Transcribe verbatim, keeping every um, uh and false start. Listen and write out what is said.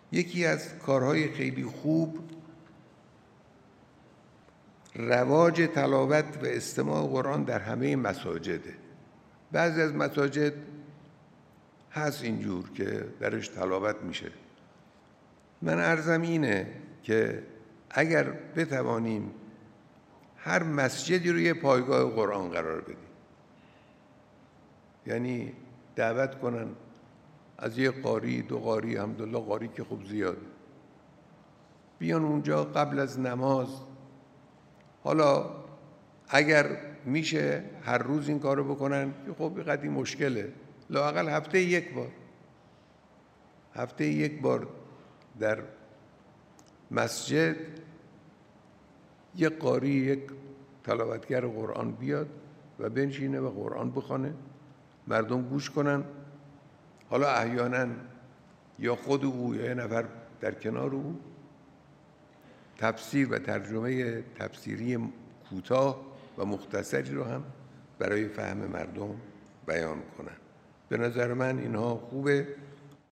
یکی از کارهای خیلی خوب رواج تلاوت و استماع قرآن در همه مساجده. بعضی از مساجد هست اینجور که درش تلاوت میشه. من عرضم اینه که اگر بتوانیم هر مسجدی رو یه پایگاه قرآن قرار بدیم، یعنی دعوت کنن از یه قاری دو قاری، الحمدلله قاری که خوب زیاد، بیان اونجا قبل از نماز. حالا اگر میشه هر روز این کارو بکنن که خب قدیم مشکله، لااقل هفته یک بار هفته یک بار در مسجد یک قاری، یک تلاوتگر قرآن بیاد و بنشینه و قرآن بخونه، مردم گوش کنن. حالا احیانا یا خود او یا یه نفر در کنار او تفسیر و ترجمه تفسیری کوتاه و مختصری رو هم برای فهم مردم بیان کنن. به نظر من اینها خوبه